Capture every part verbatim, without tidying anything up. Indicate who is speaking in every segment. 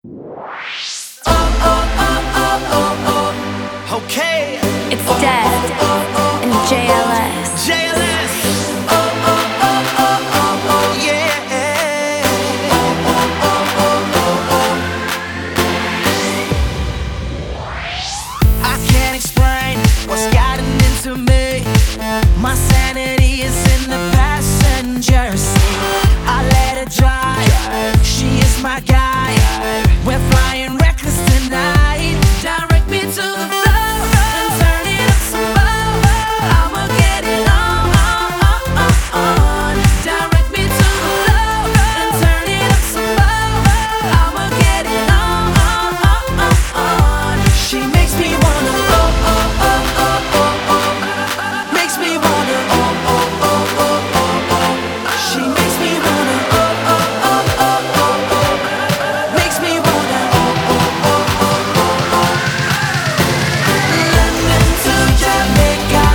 Speaker 1: Okay.
Speaker 2: It's Dead and J L S.
Speaker 1: J L S. Yeah. I can't explain what's gotten into me. My sanity is in the passenger seat. I let it drive. She is my guide. We're flying reckless tonight. Direct me to the floor and turn it up some more. I'ma get it on, on, on, on. Direct me to the floor and turn it up some more. I'ma get it on, on, on, on, on. She makes me wanna oh, oh, oh, oh, oh, oh. Makes me wanna oh, oh, oh, oh, oh, oh. She makes me wanna oh, oh, oh, oh, oh, oh. Makes me wanna oh, oh, oh, oh, oh, oh. London to Jamaica,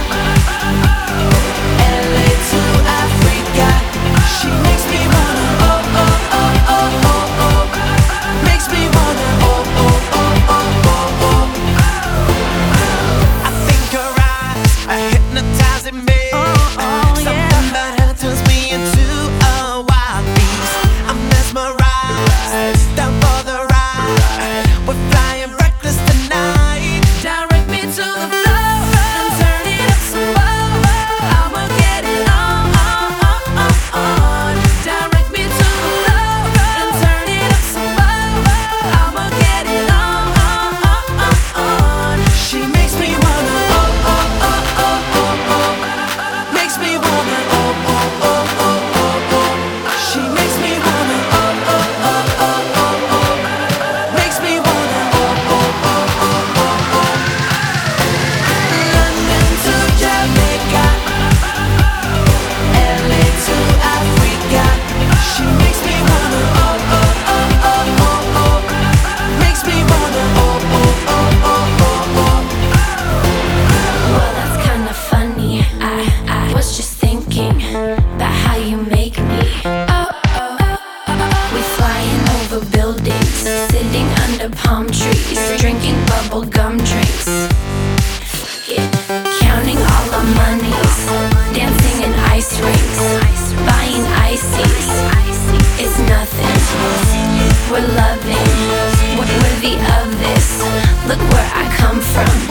Speaker 1: L A to Africa. She makes me wanna oh, oh, oh, oh, oh, oh. Makes me wanna oh, oh, oh, oh, oh, oh. I think her eyes are hypnotizing me. Something about her turns me into a wild beast. I'm mesmerized, down for the ride. We're flying reckless tonight. Direct me to the floor and turn it up some more. I'ma get it on, on, on, on, on. Direct me to the floor and turn it up some more. I'ma get it on, on, on, on, on. She makes me wanna oh, oh, oh, oh, oh, oh. Makes me wanna oh, oh, oh, oh, oh, oh. She makes me wanna oh, oh, oh, oh, oh, oh. Makes me wanna oh, oh, oh, oh, oh, oh. London to Jamaica, L A to Africa. She makes me wanna oh, oh, oh, oh, oh, oh. Makes me wanna oh, oh, oh, oh, oh, oh.
Speaker 2: Well, that's kinda funny. I, I was just thinking about how you make me. Oh, oh, oh, oh. We flying over buildings, sitting under palm trees, drinking bubble gum drinks. Yeah. Counting all our monies, dancing in ice rinks, buying ices. It's nothing. We're loving, we're worthy of this. Look where I come from.